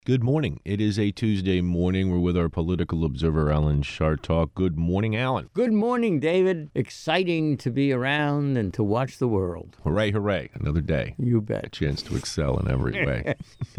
Good morning. It is a Tuesday morning. We're with our political observer, Alan Chartock. Good morning, Alan. Good morning, David. Exciting to be around and to watch the world. Hooray, hooray. Another day. You A bet. chance to excel in every way.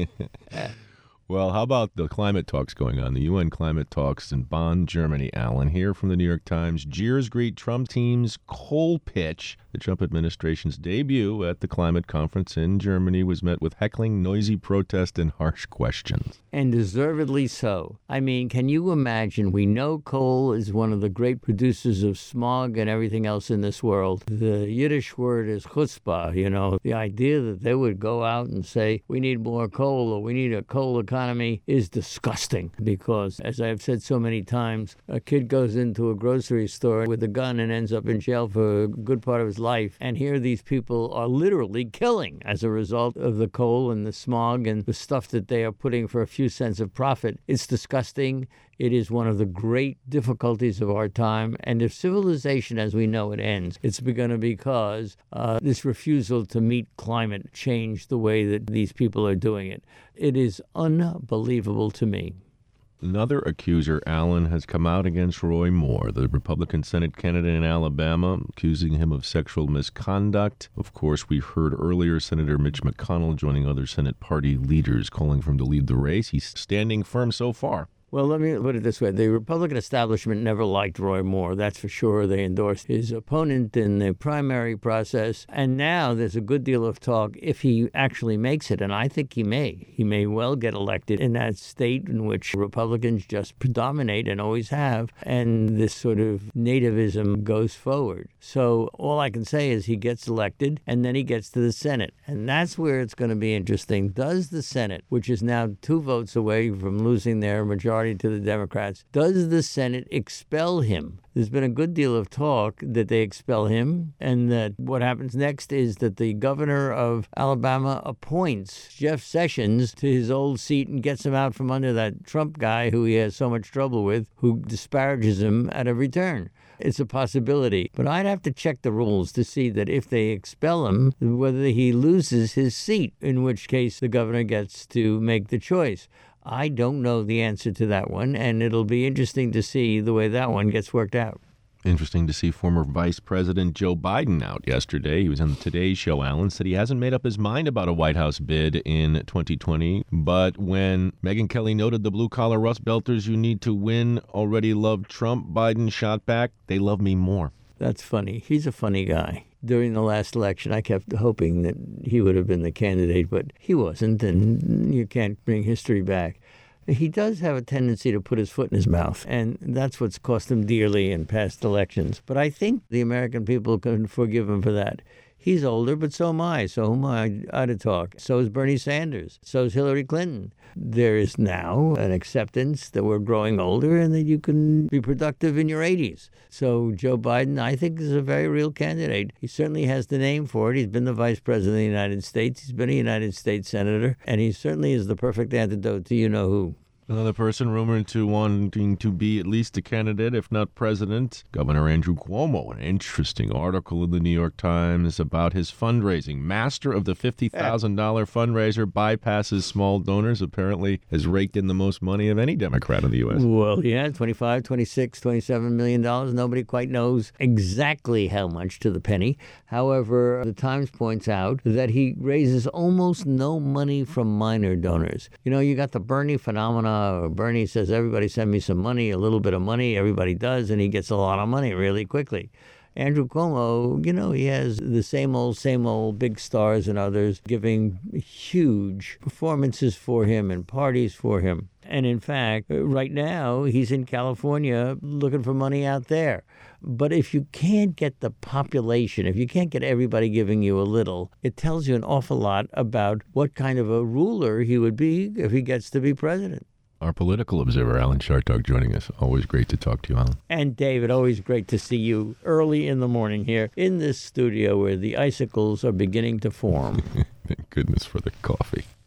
Well, how about the climate talks going on? The UN climate talks in Bonn, Germany, Alan. Here from the New York Times, jeers greet Trump team's coal pitch. The Trump administration's debut at the climate conference in Germany was met with heckling, noisy protest, and harsh questions. And deservedly so. I mean, can you imagine? We know coal is one of the great producers of smog and everything else in this world. The Yiddish word is chutzpah, the idea that they would go out and say, we need more coal or we need a coal economy is disgusting. Because, as I've said so many times, a kid goes into a grocery store with a gun and ends up in jail for a good part of his life. And here these people are literally killing as a result of the coal and the smog and the stuff that they are putting for a few cents of profit. It's disgusting. It is one of the great difficulties of our time. And if civilization as we know it ends, it's going to be because this refusal to meet climate change the way that these people are doing it. It is unbelievable to me. Another accuser, Alan, has come out against Roy Moore, the Republican Senate candidate in Alabama, accusing him of sexual misconduct. Of course, we heard earlier Senator Mitch McConnell joining other Senate party leaders calling for him to lead the race. He's standing firm so far. Well, let me put it this way. The Republican establishment never liked Roy Moore, that's for sure. They endorsed his opponent in the primary process. And now there's a good deal of talk if he actually makes it, and I think he may. He may well get elected in that state in which Republicans just predominate and always have, and this sort of nativism goes forward. So all I can say is he gets elected, and then he gets to the Senate. And that's where it's going to be interesting. Does the Senate, which is now 2 votes away from losing their majority to the Democrats, does the Senate expel him? There's been a good deal of talk that they expel him, and that what happens next is that the governor of Alabama appoints Jeff Sessions to his old seat and gets him out from under that Trump guy who he has so much trouble with, who disparages him at every turn. It's a possibility. But I'd have to check the rules to see that if they expel him, whether he loses his seat, in which case the governor gets to make the choice. I don't know the answer to that one, and it'll be interesting to see the way that one gets worked out. Interesting to see former Vice President Joe Biden out yesterday. He was on the Today Show, Alan, said he hasn't made up his mind about a White House bid in 2020. But when Megyn Kelly noted the blue-collar Rust Belters you need to win already love Trump, Biden shot back, they love me more. That's funny. He's a funny guy. During the last election, I kept hoping that he would have been the candidate, but he wasn't, and you can't bring history back. He does have a tendency to put his foot in his mouth, and that's what's cost him dearly in past elections. But I think the American people can forgive him for that. He's older, but so am I. So who am I to talk? So is Bernie Sanders. So is Hillary Clinton. There is now an acceptance that we're growing older and that you can be productive in your 80s. So Joe Biden, I think, is a very real candidate. He certainly has the name for it. He's been the vice president of the United States. He's been a United States senator. And he certainly is the perfect antidote to you-know-who. Another person rumored to wanting to be at least a candidate, if not president, Governor Andrew Cuomo. An interesting article in the New York Times about his fundraising. Master of the $50,000 fundraiser bypasses small donors, apparently has raked in the most money of any Democrat in the U.S. Well, yeah, $25, $26, $27 million. Nobody quite knows exactly how much to the penny. However, the Times points out that he raises almost no money from minor donors. You got the Bernie phenomenon. Bernie says, everybody send me some money, a little bit of money. Everybody does, and he gets a lot of money really quickly. Andrew Cuomo, he has the same old big stars and others giving huge performances for him and parties for him. And in fact, right now, he's in California looking for money out there. But if you can't get the population, if you can't get everybody giving you a little, it tells you an awful lot about what kind of a ruler he would be if he gets to be president. Our political observer, Alan Chartock, joining us. Always great to talk to you, Alan. And David, always great to see you early in the morning here in this studio where the icicles are beginning to form. Thank goodness for the coffee.